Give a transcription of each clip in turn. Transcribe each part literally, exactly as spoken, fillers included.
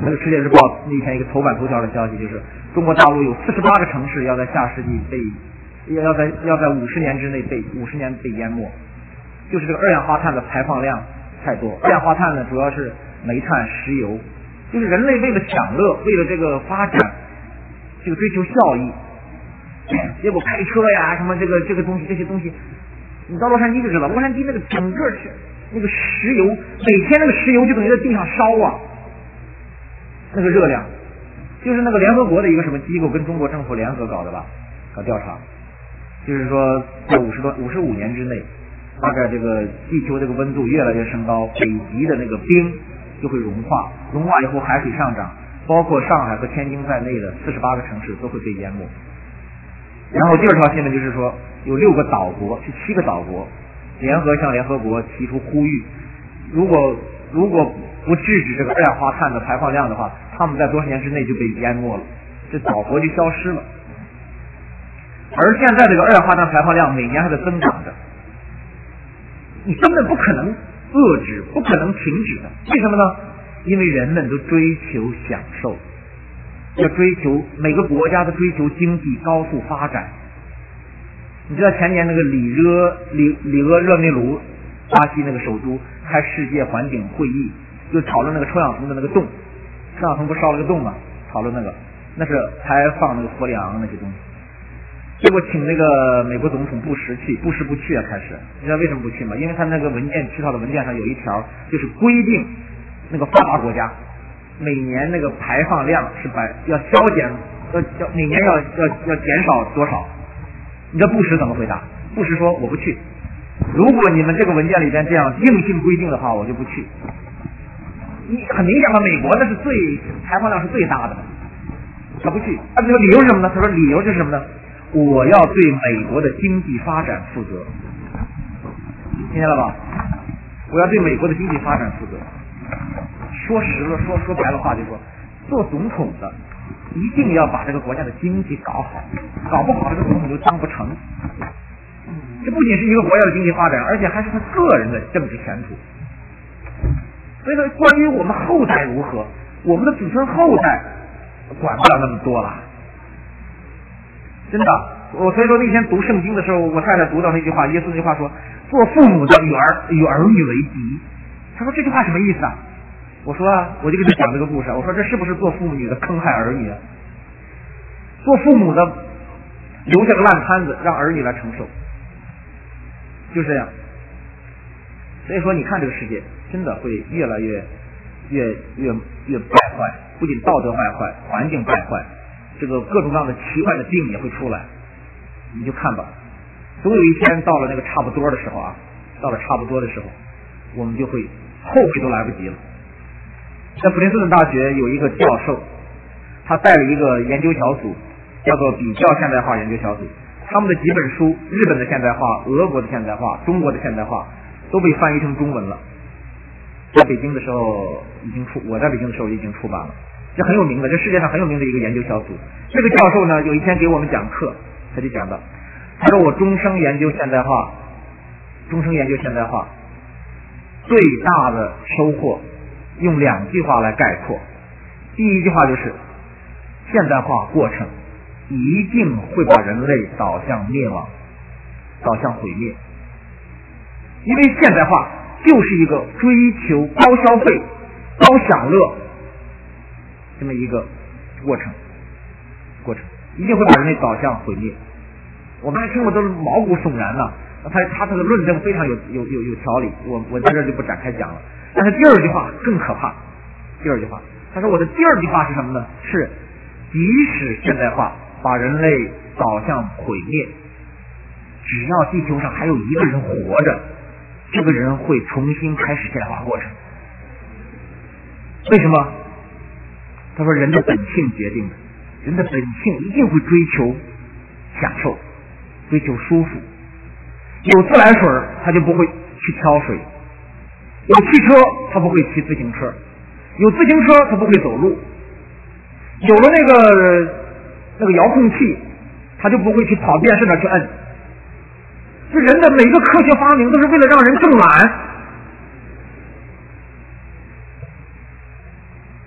那个《世界日报》那天一个头版头条的消息就是，中国大陆有四十八个城市要在下世纪被要在要在五十年之内被五十年被淹没，就是这个二氧化碳的排放量太多。二氧化碳呢，主要是煤炭、石油，就是人类为了享乐，为了这个发展，这个追求效益，结果开车呀，什么这个这个东西这些东西，你到洛杉矶就知道，洛杉矶那个整个是那个石油，每天那个石油就等于在地上烧啊，那个热量，就是那个联合国的一个什么机构跟中国政府联合搞的吧，搞调查，就是说在五十多五十五年之内，大概这个地球这个温度越来越升高，北极的那个冰就会融化，融化以后海水上涨，包括上海和天津在内的四十八个城市都会被淹没。然后第二条新闻就是说，有六个岛国，是七个岛国联合向联合国提出呼吁，如果如果不制止这个二氧化碳的排放量的话，他们在多少年之内就被淹没了，这岛国就消失了。而现在这个二氧化碳排放量每年还在增长着，你根本不可能遏制，不可能停止的。为什么呢？因为人们都追求享受，要追求每个国家都追求经济高速发展。你知道前年那个里热里里厄热内卢，巴西那个首都开世界环境会议，就讨论那个臭氧层的那个洞，臭氧层不烧了个洞吗？讨论那个，那是排放那个氟利昂那些东西。结果请那个美国总统布什去，布什不去啊，开始你知道为什么不去吗？因为他那个文件起草的文件上有一条，就是规定那个发达国家每年那个排放量是百要削减，要要每年要要要减少多少？你知道布什怎么回答？布什说我不去，如果你们这个文件里边这样硬性规定的话，我就不去。你很明显嘛，美国那是最排放量是最大的，他不去。他说理由是什么呢？他说理由是什么呢？我要对美国的经济发展负责，听见了吧？我要对美国的经济发展负责。说实了，说说白了话就说，做总统的一定要把这个国家的经济搞好，搞不好这个总统就当不成。这不仅是一个国家的经济发展，而且还是他个人的政治前途。所以说，关于我们后代如何，我们的子孙后代管不了那么多了。真的，我所以说那天读圣经的时候，我太太读到那句话，耶稣那句话说：“做父母的与儿与儿女为敌。”他说这句话什么意思啊？我说啊，我就跟他讲这个故事。我说这是不是做父母的坑害儿女啊？做父母的留下个烂摊子，让儿女来承受，就这样。所以说，你看这个世界真的会越来越越越越败坏，不仅道德败坏，环境败坏。这个各种各样的奇怪的病也会出来，你就看吧，总有一天到了那个差不多的时候啊，到了差不多的时候，我们就会后悔都来不及了。在普林斯顿大学有一个教授，他带了一个研究小组，叫做比较现代化研究小组，他们的几本书，日本的现代化、俄国的现代化、中国的现代化都被翻译成中文了。在北京的时候已经出，我在北京的时候已经出版了。这很有名的，这世界上很有名的一个研究小组。这个教授呢，有一天给我们讲课，他就讲到，他说我终生研究现代化，终生研究现代化，最大的收获用两句话来概括。第一句话就是，现代化过程一定会把人类导向灭亡，导向毁灭。因为现代化就是一个追求高消费、高享乐这么一个过程，过程一定会把人类导向毁灭。我们听了都是毛骨悚然呐、啊。他他这个论证非常有有有有条理，我我在这就不展开讲了。但是第二句话更可怕。第二句话，他说我的第二句话是什么呢？是即使现代化把人类导向毁灭，只要地球上还有一个人活着，这个人会重新开始现代化过程。为什么？他说人的本性决定的，人的本性一定会追求享受，追求舒服。有自来水他就不会去挑水，有汽车他不会骑自行车，有自行车他不会走路，有了那个那个遥控器他就不会去跑电视那去摁。这人的每个科学发明都是为了让人更懒。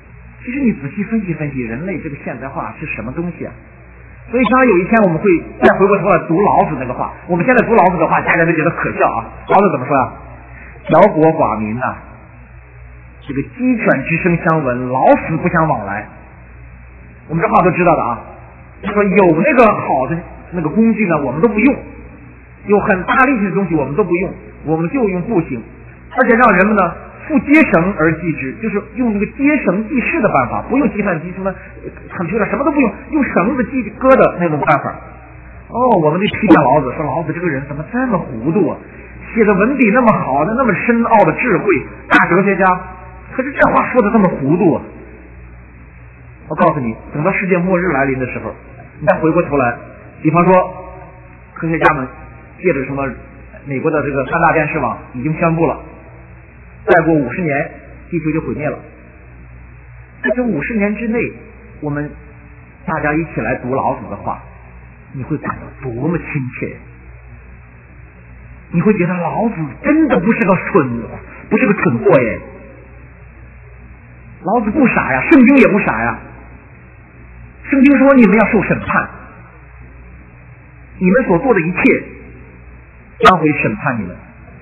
其实你仔细分析分析，人类这个现代化是什么东西啊？所以当有一天我们会再回过头来读老子那个话，我们现在读老子的话，大家都觉得可笑啊。老子怎么说啊？小国寡民呐、啊，这个鸡犬之声相闻，老死不相往来。我们这话都知道的啊。就说有那个好的那个工具呢，我们都不用；有很大力气的东西，我们都不用，我们就用步行，而且让人们呢复接绳而记之，就是用那个接绳记事的办法，不用计算机什么 computer 什么都不用，用绳子记歌的那种办法。哦，我们就批评老子，说老子这个人怎么这么糊涂啊？写的文笔那么好，那么深奥的智慧，大哲学家，可是这话说的这么糊涂啊！我告诉你，等到世界末日来临的时候，你再回过头来，比方说科学家们借着什么美国的这个三大电视网已经宣布了，再过五十年地球就毁灭了。在这五十年之内，我们大家一起来读老子的话，你会感到多么亲切！你会觉得老子真的不是个蠢，不是个蠢货耶！老子不傻呀，圣经也不傻呀。圣经说你们要受审判，你们所做的一切将会审判你们。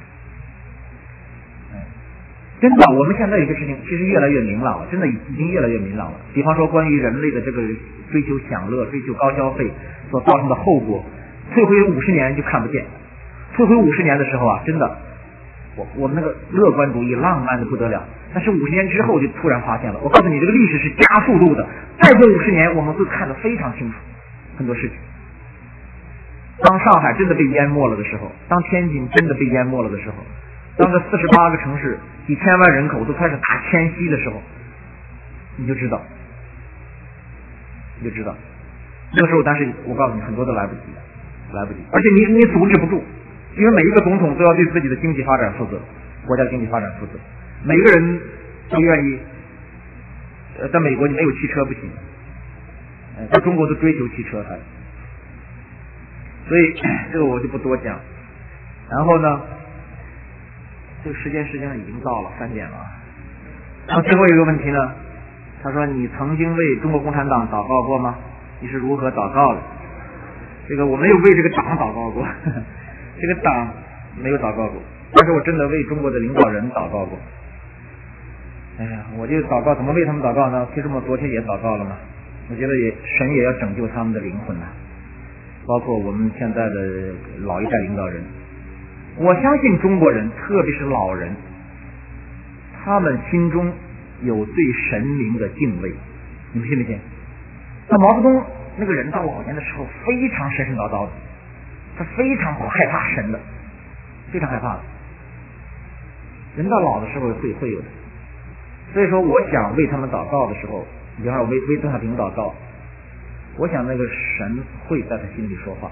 真的，我们现在有些事情其实越来越明朗了，真的已经越来越明朗了。比方说关于人类的这个追求享乐、追求高消费所造成的后果，退回五十年就看不见。退回五十年的时候啊，真的，我我们那个乐观主义浪漫的不得了。但是五十年之后就突然发现了，我告诉你，这个历史是加速度的。再过五十年，我们会看得非常清楚很多事情。当上海真的被淹没了的时候，当天津真的被淹没了的时候，当这四十八个城市几千万人口都开始大迁徙的时候，你就知道，你就知道，那个时候，但是我告诉你，很多都来不及，来不及，而且你你阻止不住，因为每一个总统都要对自己的经济发展负责，国家经济发展负责，每个人都愿意。呃，在美国你没有汽车不行，呃，在中国都追求汽车还，所以这个我就不多讲。然后呢？这个时间实际上已经到了三点了。然后最后一个问题呢，他说你曾经为中国共产党祷告过吗？你是如何祷告的？这个我没有为这个党祷告过，这个党没有祷告过，但是我真的为中国的领导人祷告过。哎呀，我就祷告，怎么为他们祷告呢？其实我昨天也祷告了嘛。我觉得也神也要拯救他们的灵魂呐，包括我们现在的老一代领导人。我相信中国人，特别是老人，他们心中有对神明的敬畏，你们信不信？那毛泽东那个人到老年的时候非常神神叨叨的，他非常害怕神的，非常害怕的。人到老的时候会会有的，所以说我想为他们祷告的时候，比方说为为邓小平祷告，我想那个神会在他心里说话。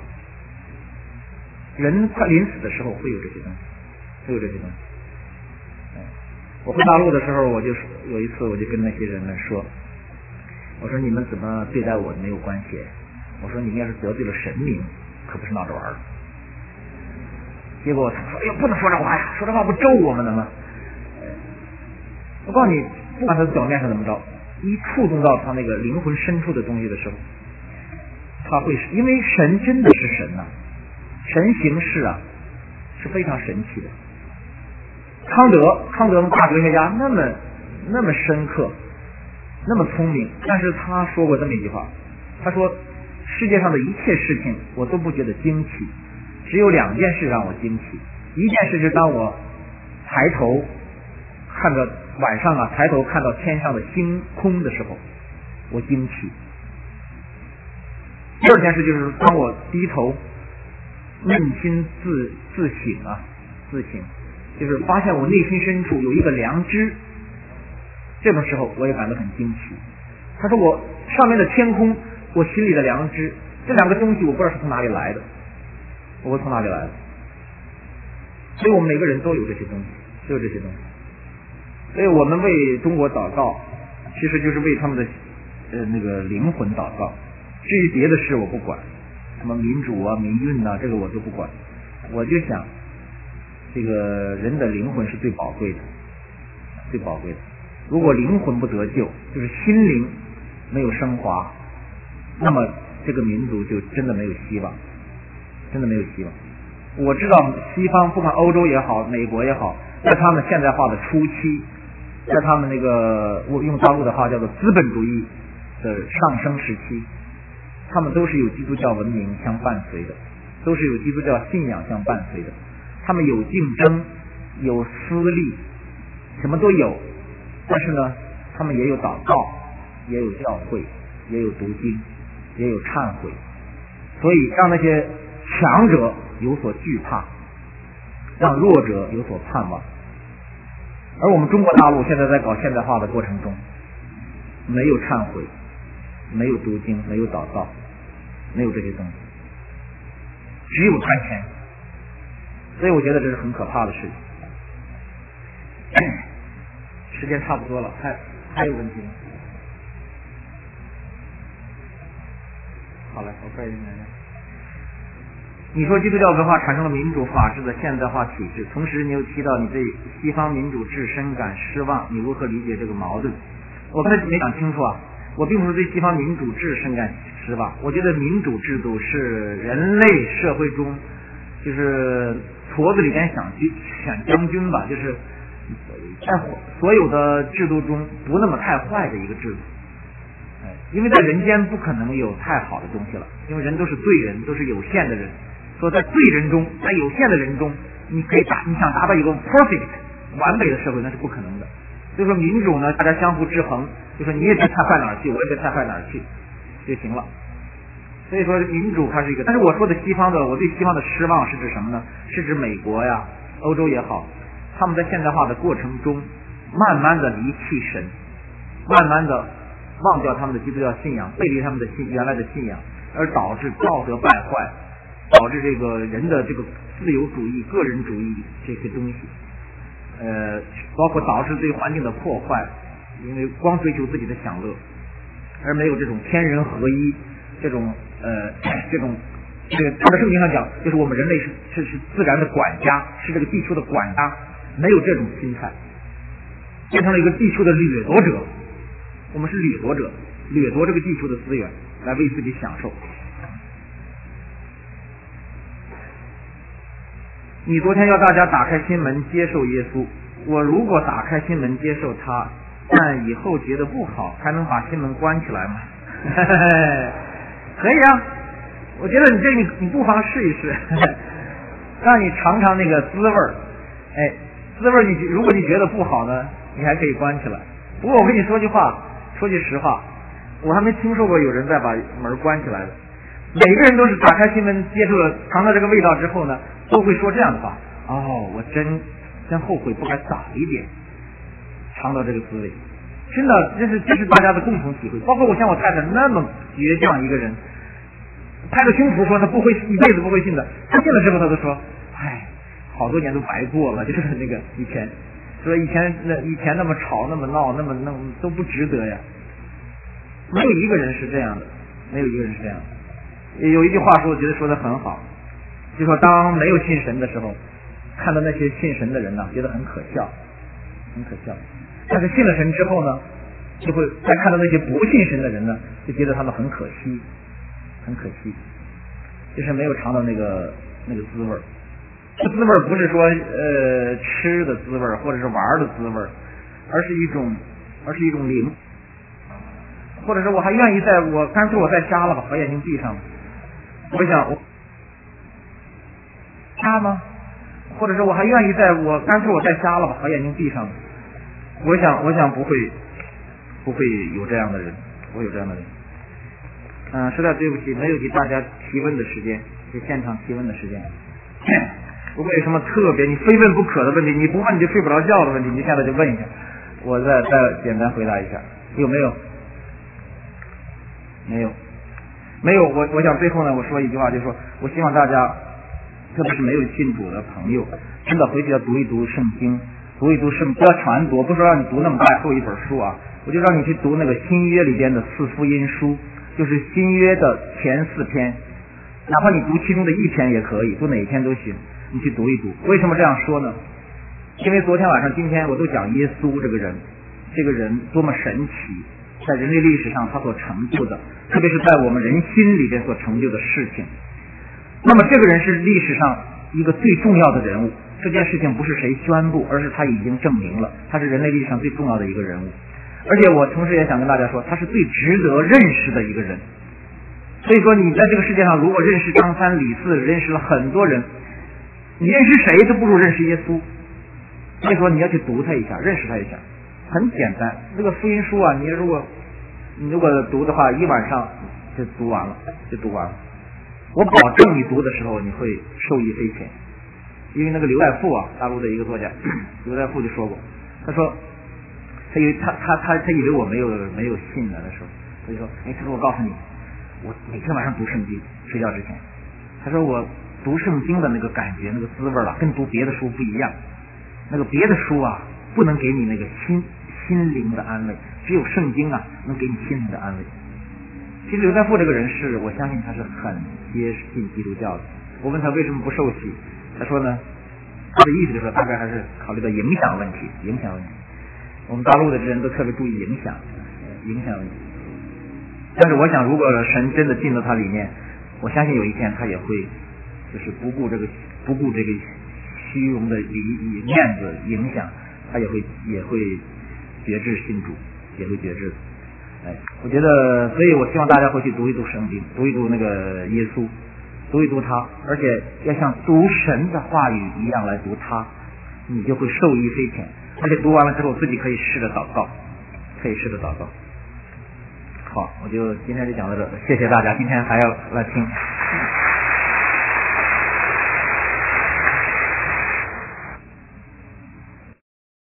人他临死的时候会有这些东西，会有这些东西。我回大陆的时候，我就有一次我就跟那些人们说，我说你们怎么对待我没有关系，我说你们要是得罪了神明，可不是闹着玩的。结果他说，哎呦，不能说这话呀，说这话不咒我们的吗？我告诉你，不管他表面上怎么着，一触动到他那个灵魂深处的东西的时候，他会，因为神真的是神呐、啊。神行事啊是非常神奇的。康德，康德大哲学家，那么那么深刻，那么聪明，但是他说过这么一句话，他说世界上的一切事情我都不觉得惊奇，只有两件事让我惊奇。一件事是当我抬头看着晚上啊抬头看到天上的星空的时候，我惊奇。第二件事就是当我低头扪心自自省啊，自省，就是发现我内心深处有一个良知，这种时候我也感到很惊奇。他说我上面的天空，我心里的良知，这两个东西我不知道是从哪里来的，我不知道从哪里来的。所以我们每个人都有这些东西，都有这些东西。所以我们为中国祷告，其实就是为他们的呃那个灵魂祷告。至于别的事我不管。什么民主啊、民运啊，这个我都不管。我就想，这个人的灵魂是最宝贵的，最宝贵的。 如果灵魂不得救，就是心灵没有升华，那么这个民族就真的没有希望，真的没有希望。我知道西方不管欧洲也好，美国也好，在他们现代化的初期，在他们那个我用大陆的话叫做资本主义的上升时期，他们都是有基督教文明相伴随的，都是有基督教信仰相伴随的。他们有竞争，有私利，什么都有，但是呢，他们也有祷告，也有教会，也有读经，也有忏悔，所以让那些强者有所惧怕，让弱者有所盼望。而我们中国大陆现在在搞现代化的过程中，没有忏悔，没有读经，没有祷告，没有这些东西，只有赚钱。所以我觉得这是很可怕的事情。时间差不多了，还还有问题吗？好了，我快点来。你说基督教文化产生了民主法治的现代化体制，同时你又提到你对西方民主制深感失望，你如何理解这个矛盾？我刚才没讲清楚啊，我并不是对西方民主制深感失望，我觉得民主制度是人类社会中就是矬子里边想选将军吧，就是在所有的制度中不那么太坏的一个制度。因为在人间不可能有太好的东西了，因为人都是罪人，都是有限的人。说在罪人中，在有限的人中，你可以达，你想达到一个 perfect 完美的社会，那是不可能的。所以说民主呢，大家相互制衡，就说你也别太坏哪儿去，我也别太坏哪儿去就行了。所以说民主它是一个，但是我说的西方的，我对西方的失望是指什么呢？是指美国呀、欧洲也好，他们在现代化的过程中，慢慢的离弃神，慢慢的忘掉他们的基督教信仰，背离他们的信原来的信仰，而导致道德败坏，导致这个人的这个自由主义、个人主义这些东西，呃，包括导致对环境的破坏，因为光追求自己的享乐，而没有这种天人合一，这种呃这种这个他的圣经上讲，就是我们人类是是是自然的管家，是这个地球的管家，没有这种心态，变成了一个地球的掠夺者。我们是掠夺者，掠夺这个地球的资源来为自己享受。你昨天要大家打开心门接受耶稣，我如果打开心门接受他，但以后觉得不好，还能把心门关起来吗？可以啊，我觉得你这你你不妨试一试，让你尝尝那个滋味儿。哎，滋味儿你如果你觉得不好呢，你还可以关起来。不过我跟你说句话。说句实话，我还没听说过有人再把门关起来的。每个人都是打开心门，接触了尝到这个味道之后呢，都会说这样的话：哦，我真真后悔不该早一点尝到这个滋味。真的，这是这是大家的共同体会。包括我像我太太那么倔强一个人，拍着胸脯说她不会一辈子不会信的，她信了之后她都说：唉，好多年都白过了，就是那个以前。说以前那以前那么吵那么闹那么那么都不值得呀，没有一个人是这样的，没有一个人是这样的。有一句话说，我觉得说的很好，就说当没有信神的时候，看到那些信神的人呢，觉得很可笑，很可笑。但是信了神之后呢，就会再看到那些不信神的人呢，就觉得他们很可惜，很可惜，就是没有尝到那个那个滋味儿。这滋味不是说呃吃的滋味或者是玩的滋味，而是一种而是一种灵，或者是我还愿意在我干脆我再瞎了吧，把眼睛闭上。我想我瞎吗？或者是我还愿意在我干脆我再瞎了吧，把眼睛闭上。我想我想不会不会有这样的人，不会有这样的人。嗯、呃，实在对不起，没有给大家提问的时间，就现场提问的时间。如果有什么特别你非问不可的问题，你不问你就睡不着觉的问题，你现在就问一下，我再再简单回答一下。有没有？没有，没有。我我想最后呢，我说一句话，就是说我希望大家，特别是没有信主的朋友，真的回去要读一读圣经，读一读圣，不要全读，不是说让你读那么大厚一本书啊，我就让你去读那个新约里边的四福音书，就是新约的前四篇，哪怕你读其中的一篇也可以，读哪一篇都行。你去读一读。为什么这样说呢？因为昨天晚上今天我都讲耶稣这个人， 这个人多么神奇，在人类历史上他所成就的，特别是在我们人心里边所成就的事情。那么这个人是历史上一个最重要的人物，这件事情不是谁宣布，而是他已经证明了，他是人类历史上最重要的一个人物。而且我同时也想跟大家说，他是最值得认识的一个人。所以说你在这个世界上如果认识张三李四，认识了很多人，你认识谁都不如认识耶稣。所以说你要去读他一下，认识他一下，很简单。这个福音书啊，你如果你如果读的话，一晚上就读完了，就读完了。我保证你读的时候你会受益匪浅。因为那个刘大富啊，大陆的一个作家刘大富就说过，他说他以为他他他他以为我没有没有信呢，那时候他就说，哎，他说我告诉你，我每天晚上读圣经，睡觉之前，他说我读圣经的那个感觉，那个滋味啊，跟读别的书不一样。那个别的书啊，不能给你那个心心灵的安慰，只有圣经啊，能给你心灵的安慰。其实刘大富这个人是，我相信他是很接近基督教的。我问他为什么不受洗，他说呢，他的意思就是说，大概还是考虑到影响问题，影响问题。我们大陆的人都特别注意影响，影响问题。但是我想，如果神真的进到他里面，我相信有一天他也会，就是不顾这个不顾这个虚荣的以以面子影响，他也会也会觉知信主，也会觉知。哎，我觉得，所以我希望大家回去读一读圣经，读一读那个耶稣，读一读他，而且要像读神的话语一样来读他，你就会受益匪浅。而且读完了之后，自己可以试着祷告，可以试着祷告。好，我就今天就讲到这，谢谢大家，今天还要来听。